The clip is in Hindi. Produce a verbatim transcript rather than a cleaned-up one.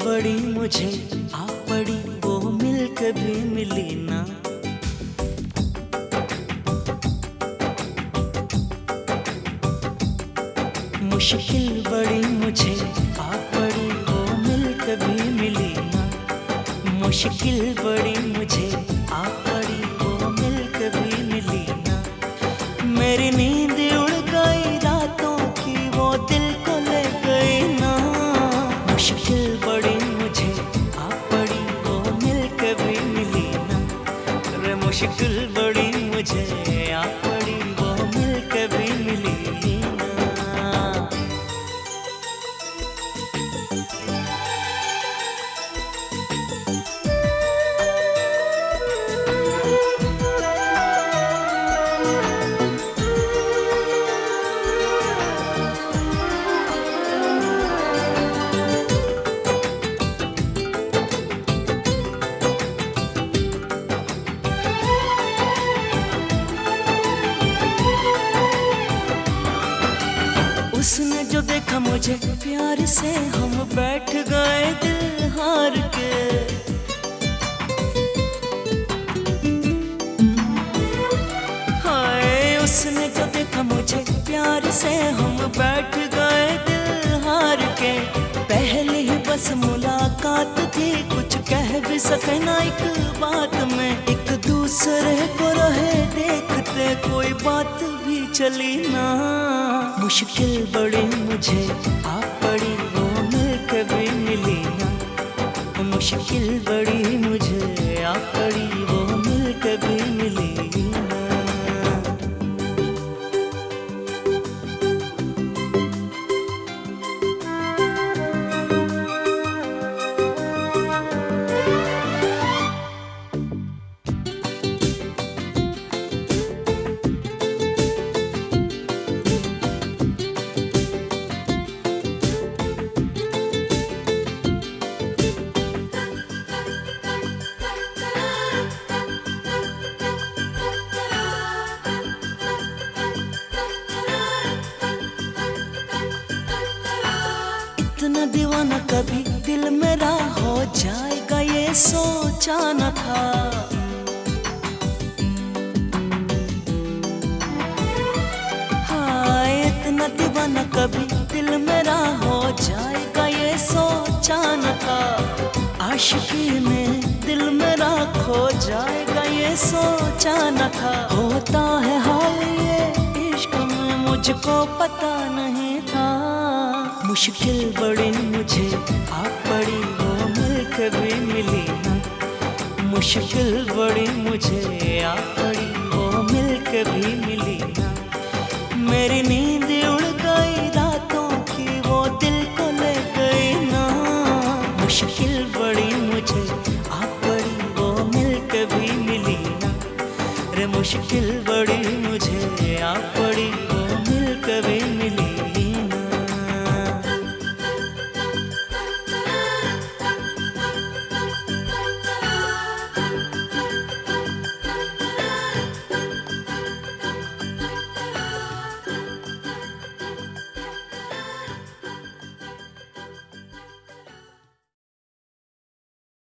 बड़ी मुझे आ पड़ी, वो मिल कभी मिली ना। मुश्किल बड़ी मुझे आ पड़ी, वो मिल कभी मिली ना। मुश्किल बड़ी मुझे आ पड़ी, वो मिल कभी मिली ना। मेरी नींद उड़ गई रातों की, वो दिल को ले गई ना। मुश्किल बड़ी मुझे आ पड़ी, वो मिल कभी मिली ना। रे मुश्किल बड़ी मुझे आ पड़ी, वो मिल कभी मिली ना। उसने जो देखा मुझे प्यार से, हम बैठ गए दिल हार के। हाय उसने जो देखा मुझे प्यार से, हम बैठ गए दिल हार के। पहले ही बस मुलाकात थी, कुछ कह भी सके ना एक बात में। एक दूसरे को रहे देखते, कोई बात भी चली ना। मुश्किल बड़ी मुझे आ पड़ी, वो मिल कभी मिली ना। मुश्किल बड़ी मुझे आ पड़ी, वो मिल कभी मिली ना। इतना दीवाना कभी दिल मेरा हो जाएगा, ये सोचा न था। हाँ इतना दीवाना कभी दिल मेरा हो जाएगा, ये सोचा न था। आशिकी में दिल मेरा खो जाएगा, ये सोचा न था। होता है हाल ये इश्क में, मुझको पता नहीं था। मुश्किल बड़ी मुझे आ पड़ी, वो मिल कभी मिली ना। मुश्किल बड़ी मुझे आ पड़ी, वो मिल कभी मिली ना। मेरी नींद उड़ गई रातों की, वो दिल को ले गई ना। मुश्किल बड़ी मुझे आ पड़ी, वो मिल कभी मिली ना। रे मुश्किल